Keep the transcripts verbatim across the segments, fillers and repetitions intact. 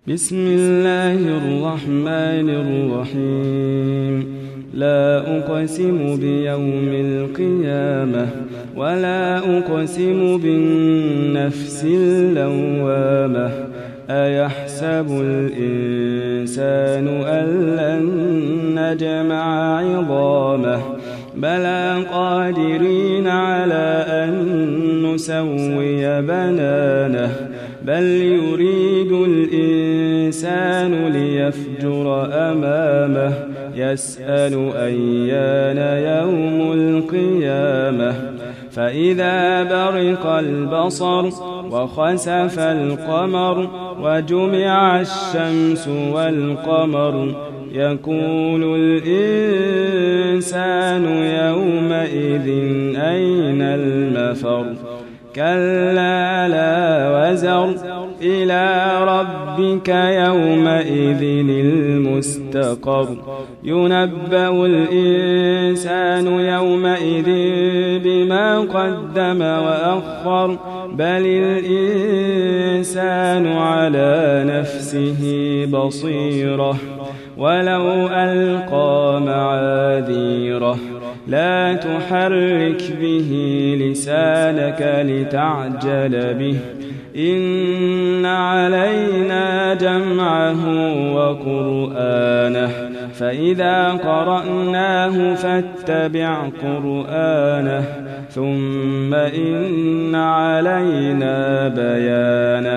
بسم الله الرحمن الرحيم. لا أقسم بيوم القيامة ولا أقسم بالنفس اللوامة. أيحسب الإنسان أن لن نجمع عظامه بلى قادرين على أن نسوي بنانه بل يريد الإنسان ليفجر أمامه يسأل أيان يوم القيامة. فإذا برق البصر وخسف القمر وجمع الشمس والقمر يقول الإنسان يومئذ أين المفر. كلا لا وزر إلى ربك يومئذ المستقر. ينبأ الإنسان يومئذ بما قدم وأخر بل الإنسان على نفسه بصيرة ولو ألقى معاذيره. لا تحرك به لسانك لتعجل به إن علينا جمعه وقرآنه فإذا قرأناه فاتبع قرآنه ثم إن علينا بيانه.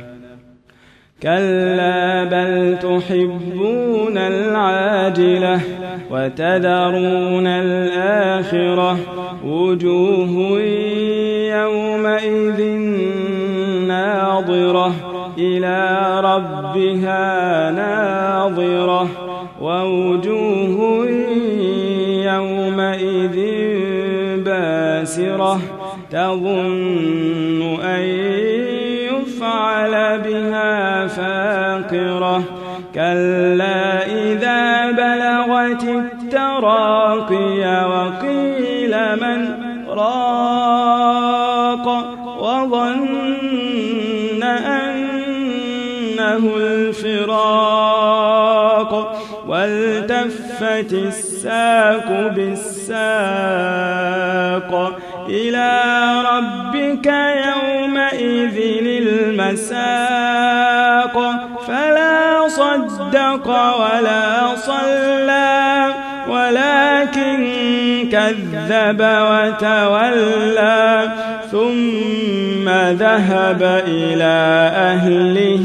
كلا بل تحبون العاجلة وتذرون الآخرة وجوه يومئذ ناظرة إلى ربها ناظرة ووجوه يومئذ باسرة تظن أن يفعل بها فاقرة. كلا إذا بلغت التراقي وقيل من راق وظن أنه الفراق والتفت الساق بالساق إلى ربك يومئذ المساق. فلا صدق ولا صلى ولكن كذب وتولى ثم ذهب إلى أهله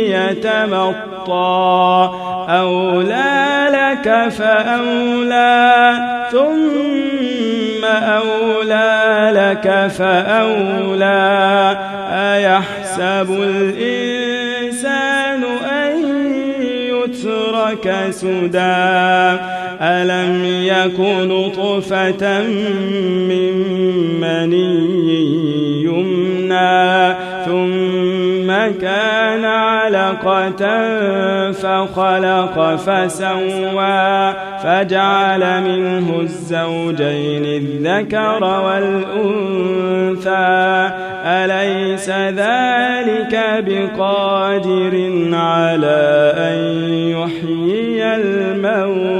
يتمطى. أولى لك فأولى ثم أولى لك فأولى. أيحسب الإنسان أن يترك سدى ألم يكن نطفة من مني يمنى ثم كان علقة فخلق فسوى فجعل منه الزوجين الذكر والأنثى. أليس ذلك بقادر على أن يحيي الموتى